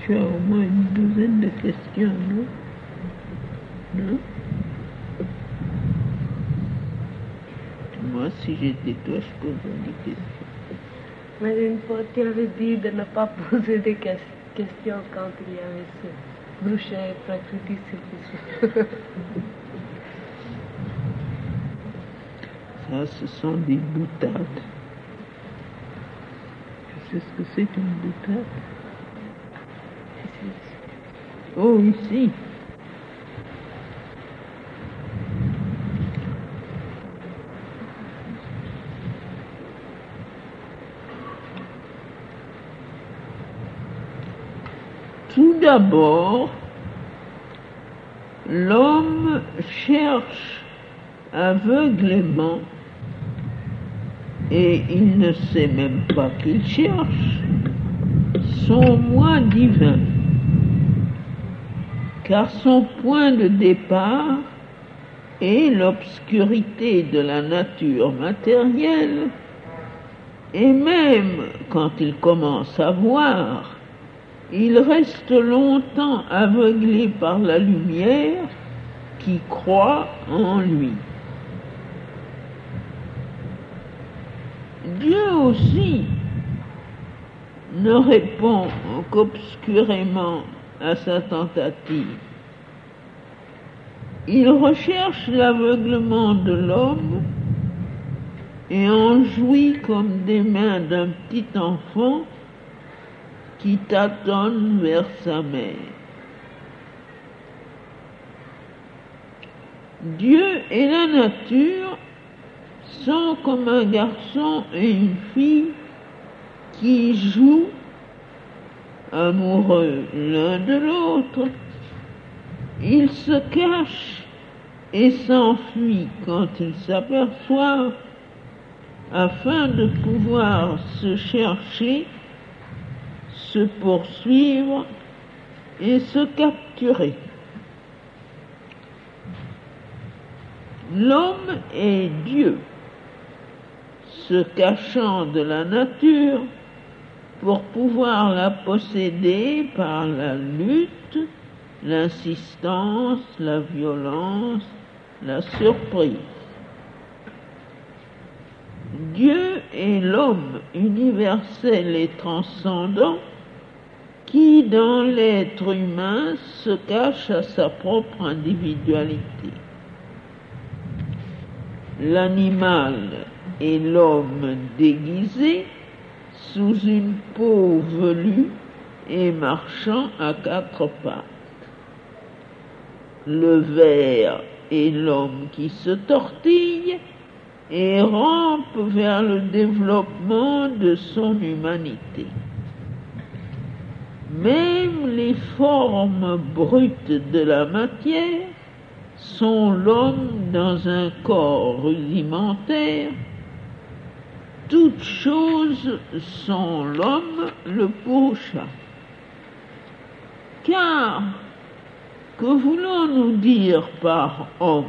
tu as au moins une douzaine de questions, non? Non? Moi, si j'étais toi, je poserais des questions. Mais une fois, tu avais dit de ne pas poser des questions quand il y avait ce bruchet prakriti. Ça, ce sont des boutades. Tu sais ce que c'est une boutade? Oh, ici. Tout d'abord, l'homme cherche aveuglément et il ne sait même pas qu'il cherche son moi divin, car son point de départ est l'obscurité de la nature matérielle, et même quand il commence à voir, il reste longtemps aveuglé par la lumière qui croît en lui. Dieu aussi ne répond qu'obscurément à sa tentative. Il recherche l'aveuglement de l'homme et en jouit comme des mains d'un petit enfant qui tâtonne vers sa mère. Dieu et la nature sont comme un garçon et une fille qui jouent amoureux l'un de l'autre. Ils se cachent et s'enfuient quand ils s'aperçoivent afin de pouvoir se chercher, se poursuivre et se capturer. L'homme est Dieu, se cachant de la nature pour pouvoir la posséder par la lutte, l'insistance, la violence, la surprise. Dieu est l'homme universel et transcendant qui, dans l'être humain, se cache à sa propre individualité. L'animal est l'homme déguisé sous une peau velue et marchant à quatre pattes. Le ver est l'homme qui se tortille et rampe vers le développement de son humanité. Même les formes brutes de la matière sont l'homme dans un corps rudimentaire. Toutes choses sont l'homme le pauvre. Car, que voulons-nous dire par homme?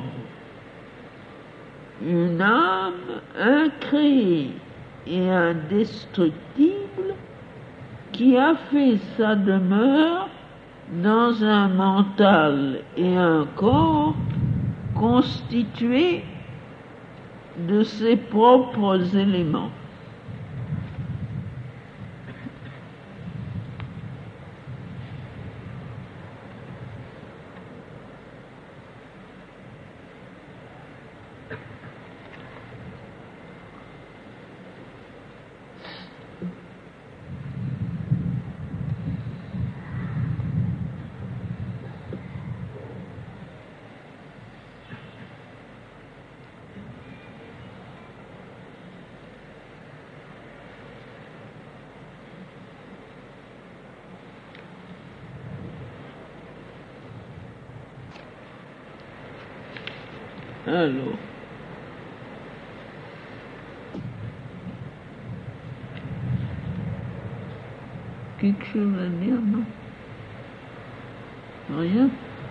Une âme incréée et indestructible qui a fait sa demeure dans un mental et un corps constitués de ses propres éléments. Alors, quelque chose à dire, non? Rien?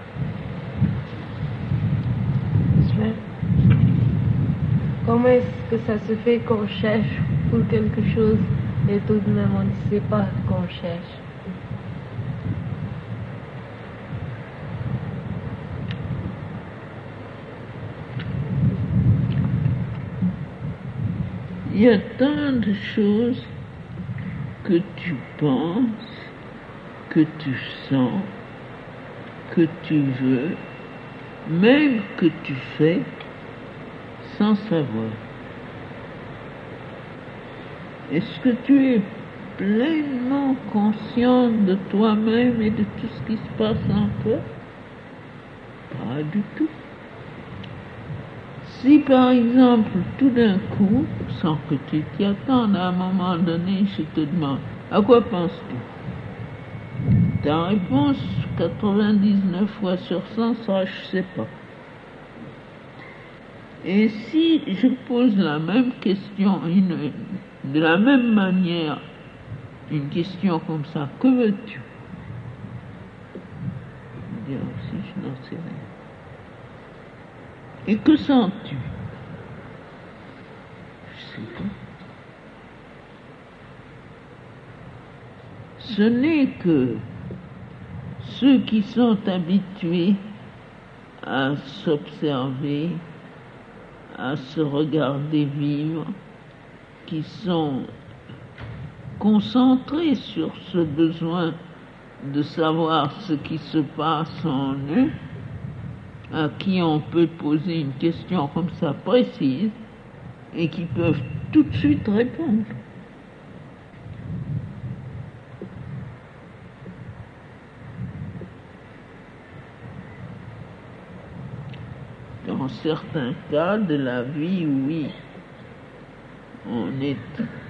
Comment est-ce que ça se fait qu'on cherche pour quelque chose et tout de même on ne sait pas qu'on cherche? Il y a tant de choses que tu penses, que tu sens, que tu veux, même que tu fais sans savoir. Est-ce que tu es pleinement conscient de toi-même et de tout ce qui se passe en toi? Pas du tout. Si par exemple, tout d'un coup, sans que tu t'y attendes, à un moment donné, je te demande, à quoi penses-tu? Ta réponse, 99 fois sur 100 sera, je sais pas. Et si je pose la même question, de la même manière, une question comme ça, que veux-tu? Dire aussi, je n'en sais rien. Et que sens-tu? Je sais pas. Ce n'est que ceux qui sont habitués à s'observer, à se regarder vivre, qui sont concentrés sur ce besoin de savoir ce qui se passe en eux, à qui on peut poser une question comme ça précise et qui peuvent tout de suite répondre. Dans certains cas de la vie, oui, on est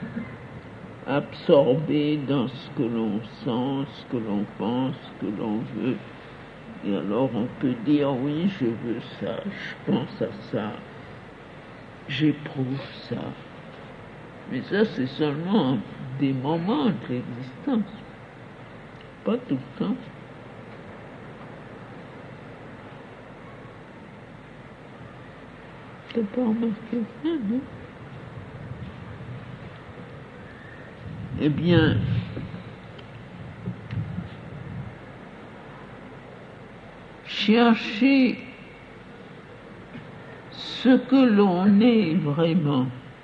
absorbé dans ce que l'on sent, ce que l'on pense, ce que l'on veut. Et alors on peut dire, oui, je veux ça, je pense à ça, j'éprouve ça. Mais ça, c'est seulement des moments de l'existence, pas tout le temps. T'as pas remarqué ça, non? Eh bien, chercher ce que l'on est vraiment,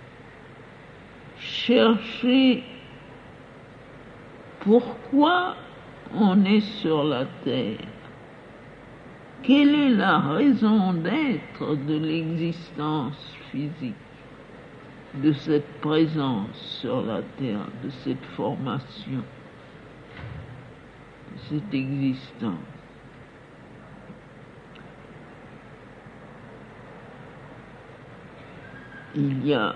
chercher pourquoi on est sur la terre, quelle est la raison d'être de l'existence physique, de cette présence sur la terre, de cette formation, de cette existence. Il y a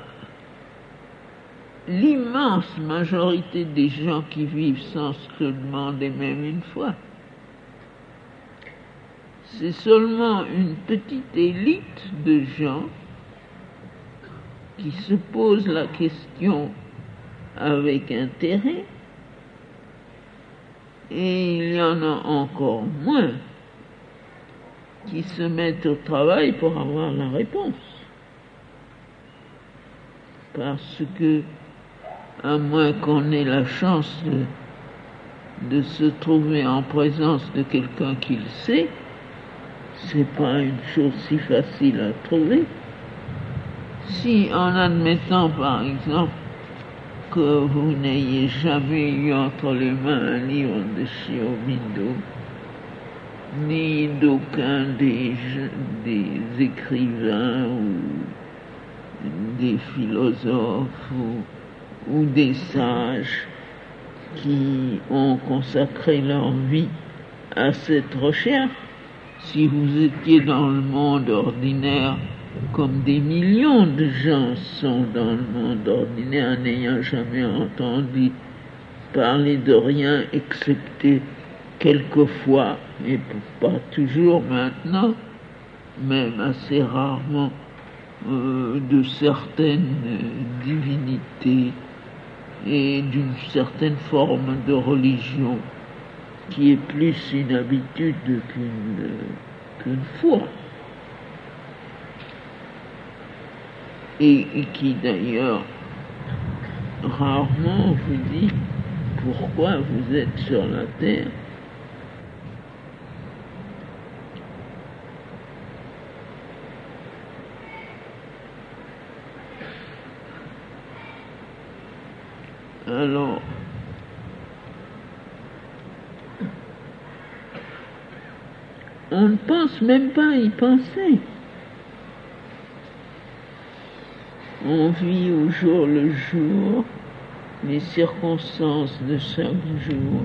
l'immense majorité des gens qui vivent sans se le demander même une fois. C'est seulement une petite élite de gens qui se posent la question avec intérêt, et il y en a encore moins qui se mettent au travail pour avoir la réponse. Parce que, à moins qu'on ait la chance de se trouver en présence de quelqu'un qui le sait, c'est pas une chose si facile à trouver. Si, en admettant par exemple que vous n'ayez jamais eu entre les mains un livre de Shiobindo, ni d'aucun des écrivains ou des philosophes ou des sages qui ont consacré leur vie à cette recherche, si vous étiez dans le monde ordinaire, comme des millions de gens sont dans le monde ordinaire, n'ayant jamais entendu parler de rien excepté quelquefois, et pas toujours maintenant, même assez rarement, de certaines divinités et d'une certaine forme de religion qui est plus une habitude qu'une foi. Et qui d'ailleurs rarement vous dit pourquoi vous êtes sur la terre. Alors, on ne pense même pas à y penser. On vit au jour le jour les circonstances de chaque jour.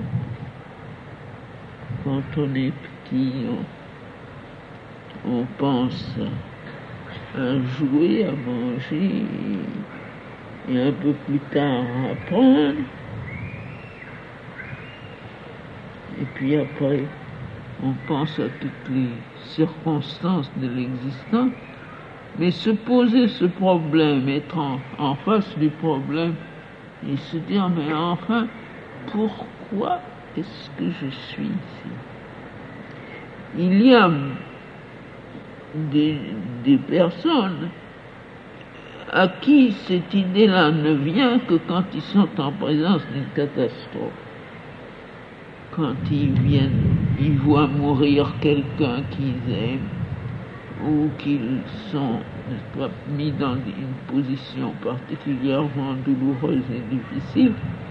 Quand on est petit, on pense à jouer, à manger, et un peu plus tard à apprendre. Et puis après, on pense à toutes les circonstances de l'existence. Mais se poser ce problème, être en face du problème, et se dire, mais enfin, pourquoi est-ce que je suis ici? Il y a des personnes à qui cette idée-là ne vient que quand ils sont en présence d'une catastrophe. Quand ils voient mourir quelqu'un qu'ils aiment, ou qu'ils sont mis dans une position particulièrement douloureuse et difficile,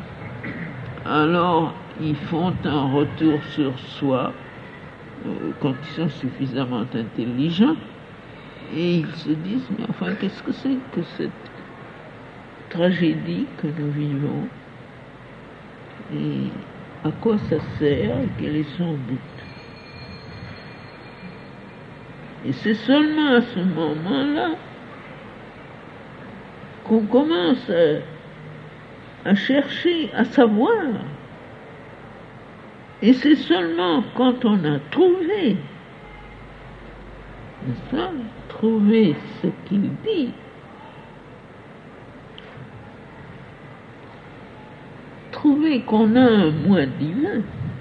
alors ils font un retour sur soi quand ils sont suffisamment intelligents, et ils se disent, mais enfin, qu'est-ce que c'est que cette tragédie que nous vivons, et à quoi ça sert, et quel est son but? Et c'est seulement à ce moment-là qu'on commence à chercher, à savoir. Et c'est seulement quand on a trouvé, n'est-ce pas, trouvé ce qu'il dit, trouvé qu'on a un moi divin,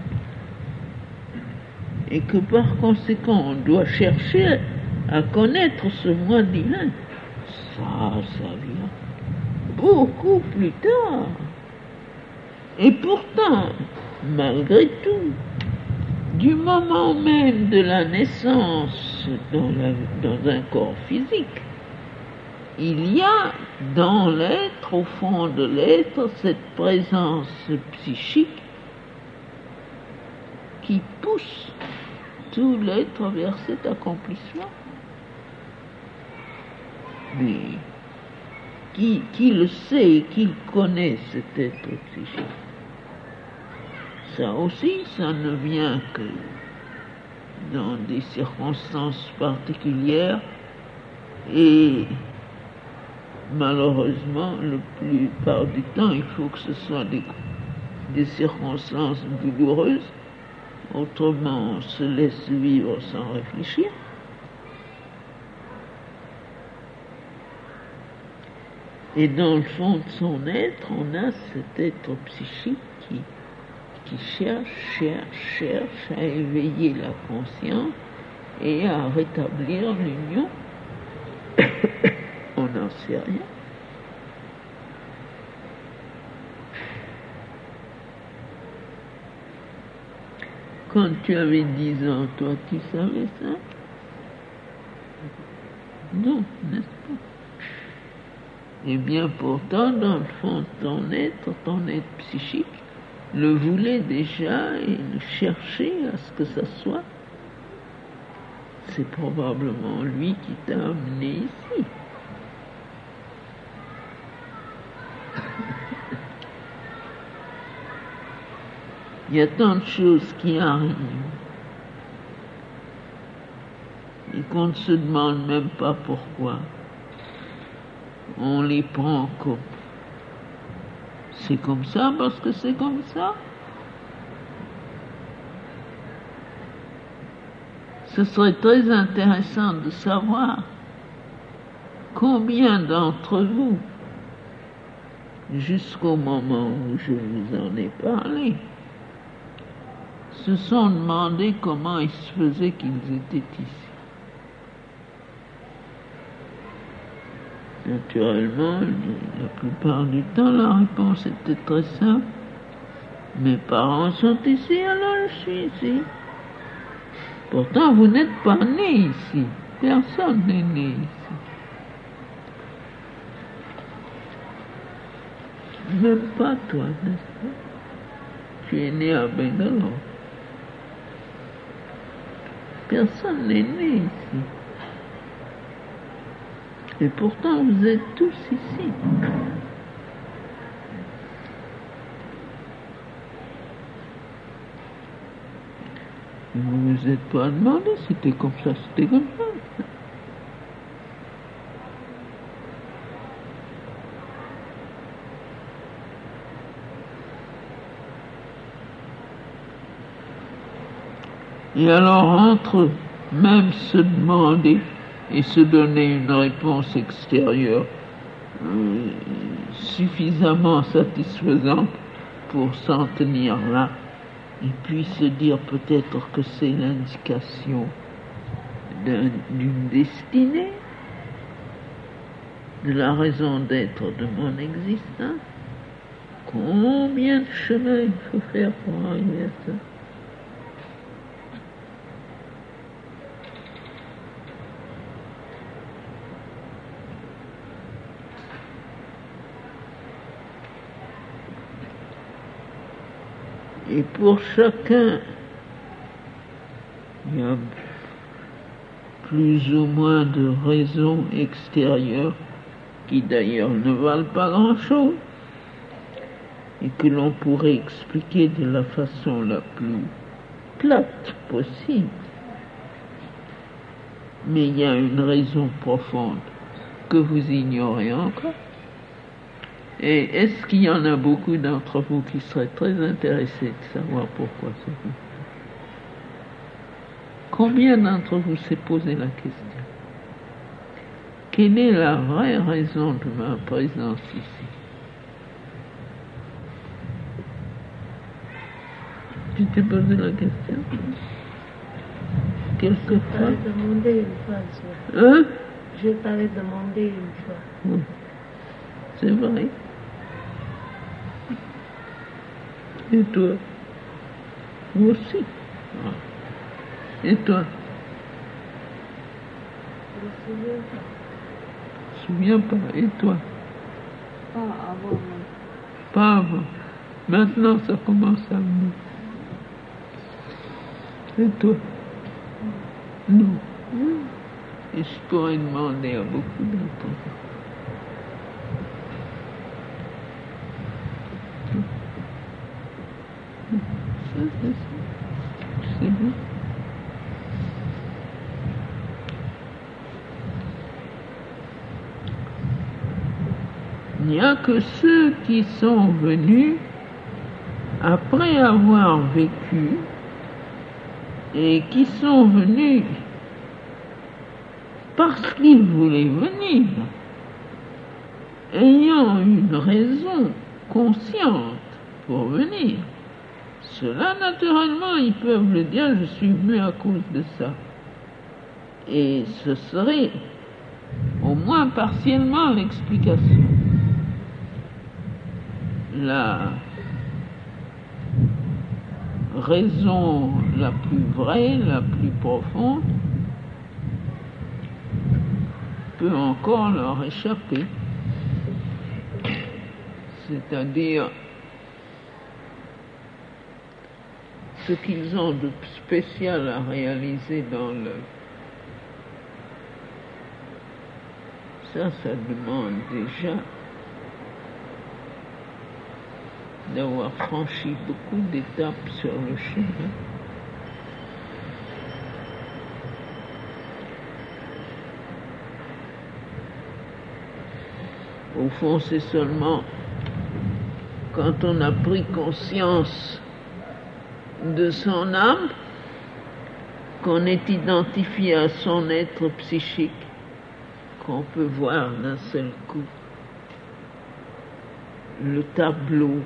et que par conséquent on doit chercher à connaître ce moi divin, ça vient beaucoup plus tard. Et pourtant, malgré tout, du moment même de la naissance dans un corps physique, il y a dans l'être, au fond de l'être, cette présence psychique qui pousse tout l'être vers cet accomplissement. Mais qui le sait, qui connaît cet être psychique? Ça aussi, ça ne vient que dans des circonstances particulières, et malheureusement, la plupart du temps, il faut que ce soit des circonstances douloureuses, autrement on se laisse vivre sans réfléchir. Et dans le fond de son être, on a cet être psychique qui cherche à éveiller la conscience et à rétablir l'union. On n'en sait rien. Quand tu avais 10 ans, toi, tu savais ça? Non, n'est-ce pas? Eh bien, pourtant, dans le fond de ton être psychique, le voulait déjà et le cherchait à ce que ça soit. C'est probablement lui qui t'a amené ici. Il y a tant de choses qui arrivent et qu'on ne se demande même pas pourquoi. On les prend comme c'est comme ça parce que c'est comme ça. Ce serait très intéressant de savoir combien d'entre vous, jusqu'au moment où je vous en ai parlé, se sont demandé comment il se faisait qu'ils étaient ici. Naturellement, la plupart du temps, la réponse était très simple. Mes parents sont ici, alors je suis ici. Pourtant, vous n'êtes pas né ici. Personne n'est né ici. Même pas toi, n'est-ce pas? Tu es né à Bangalore. Personne n'est né ici. Et pourtant, vous êtes tous ici. Vous ne vous êtes pas demandé, c'était comme ça, c'était comme ça. Et alors, entre même se demander et se donner une réponse extérieure suffisamment satisfaisante pour s'en tenir là, et puis se dire peut-être que c'est l'indication d'une destinée, de la raison d'être de mon existence. Combien de chemin il faut faire pour arriver à ça? Et pour chacun, il y a plus ou moins de raisons extérieures qui d'ailleurs ne valent pas grand-chose et que l'on pourrait expliquer de la façon la plus plate possible. Mais il y a une raison profonde que vous ignorez encore. Et est-ce qu'il y en a beaucoup d'entre vous qui seraient très intéressés de savoir pourquoi c'est vous? Combien d'entre vous s'est posé la question? Quelle est la vraie raison de ma présence ici? Tu t'es posé la question? Quelquefois? Je t'avais demandé une fois, ça. Hein? Je t'avais demandé une fois. Oui. C'est vrai. Et toi? Vous aussi? Ah. Et toi? Je me souviens pas. Je me souviens pas. Et toi? Pas avant, non. Pas avant. Maintenant, ça commence à venir. Et toi? Non. Et je pourrais demander à beaucoup d'entre vous. C'est bon. Il n'y a que ceux qui sont venus après avoir vécu et qui sont venus parce qu'ils voulaient venir, ayant une raison consciente pour venir. Cela, naturellement, ils peuvent le dire, je suis venu à cause de ça. Et ce serait au moins partiellement l'explication. La raison la plus vraie, la plus profonde, peut encore leur échapper. C'est-à-dire ce qu'ils ont de spécial à réaliser dans l'œuvre. Ça demande déjà d'avoir franchi beaucoup d'étapes sur le chemin. Au fond, c'est seulement quand on a pris conscience de son âme, qu'on est identifié à son être psychique, qu'on peut voir d'un seul coup le tableau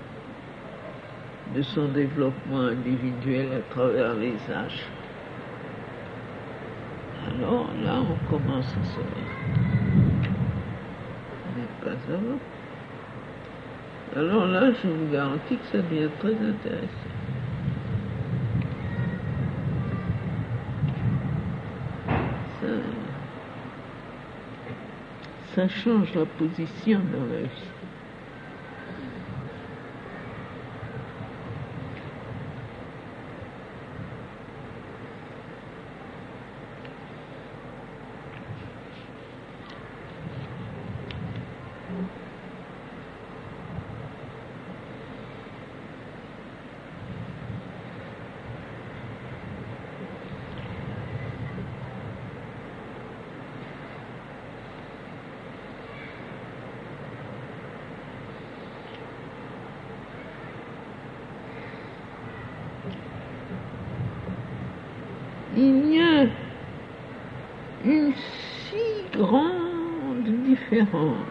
de son développement individuel à travers les âges. Alors là, on commence à se voir. Mais pas avant. Alors là, je vous garantis que ça devient très intéressant. Ça change la position dans la vie. il y a une si grande différence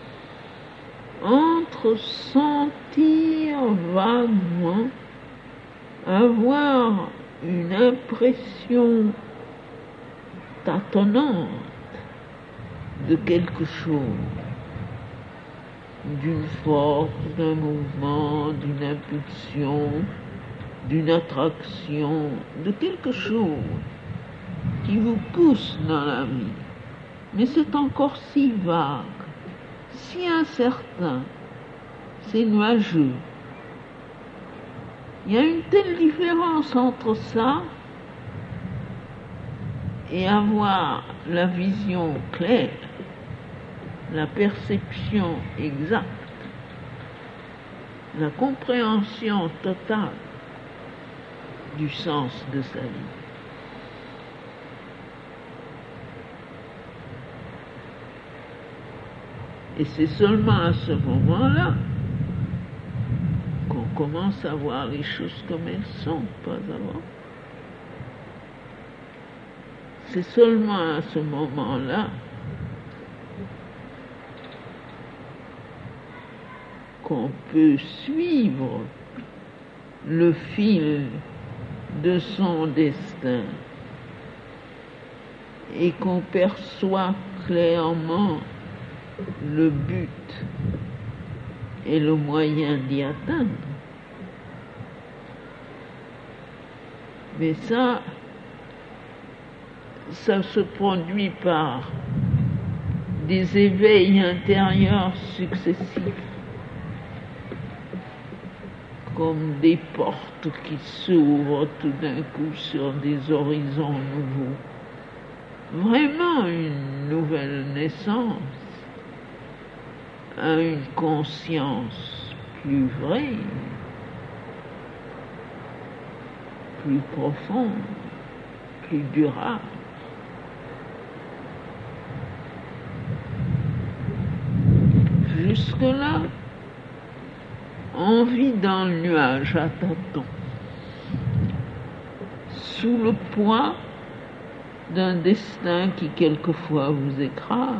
entre sentir vaguement, avoir une impression tâtonnante de quelque chose, d'une force, d'un mouvement, d'une impulsion, d'une attraction, de quelque chose qui vous pousse dans la vie. Mais c'est encore si vague, si incertain, c'est nuageux. Il y a une telle différence entre ça et avoir la vision claire, la perception exacte, la compréhension totale du sens de sa vie. Et c'est seulement à ce moment-là qu'on commence à voir les choses comme elles sont, pas avant. C'est seulement à ce moment-là qu'on peut suivre le fil de son destin et qu'on perçoit clairement le but et le moyen d'y atteindre. Mais ça se produit par des éveils intérieurs successifs, comme des portes qui s'ouvrent tout d'un coup sur des horizons nouveaux. Vraiment une nouvelle naissance à une conscience plus vraie, plus profonde, plus durable. Jusque-là, on vit dans le nuage à tâtons, sous le poids d'un destin qui quelquefois vous écrase,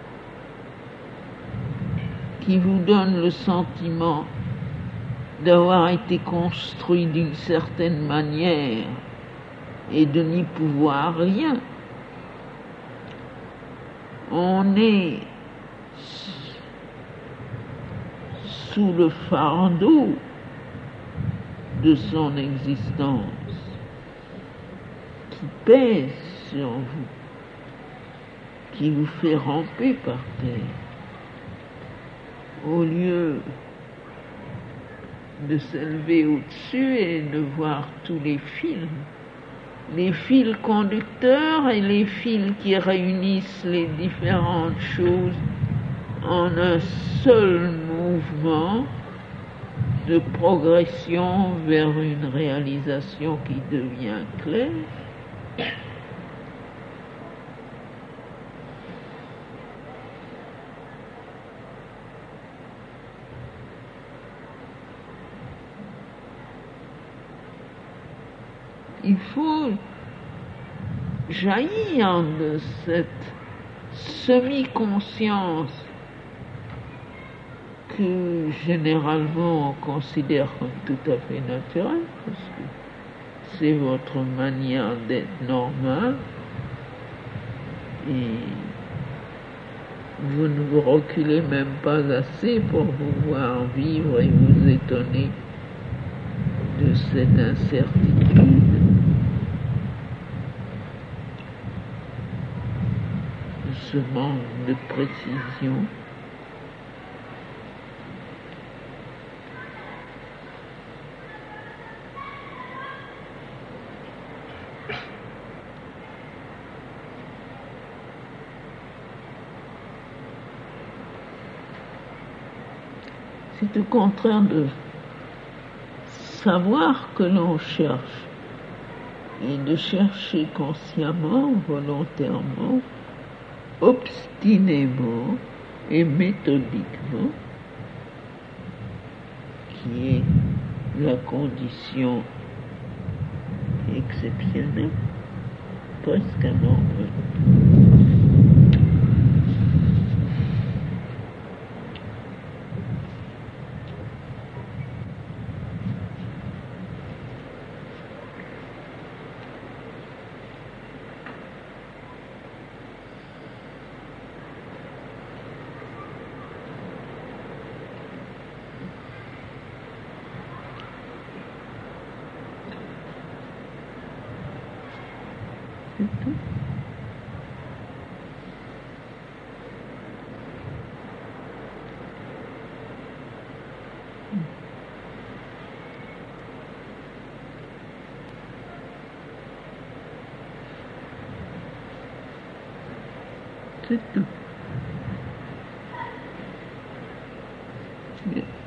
qui vous donne le sentiment d'avoir été construit d'une certaine manière et de n'y pouvoir rien. On est sous le fardeau de son existence qui pèse sur vous, qui vous fait ramper par terre, au lieu de s'élever au-dessus et de voir tous les fils conducteurs et les fils qui réunissent les différentes choses en un seul mouvement de progression vers une réalisation qui devient claire. Il faut jaillir de cette semi-conscience que généralement on considère comme tout à fait naturelle, parce que c'est votre manière d'être normale et vous ne vous reculez même pas assez pour vous voir vivre et vous étonner de cette incertitude, de ce manque de précision. C'est au contraire de savoir que l'on cherche et de chercher consciemment, volontairement, obstinément et méthodiquement, qui est la condition exceptionnelle presque un nombre. C'est tout. C'est tout. Bien.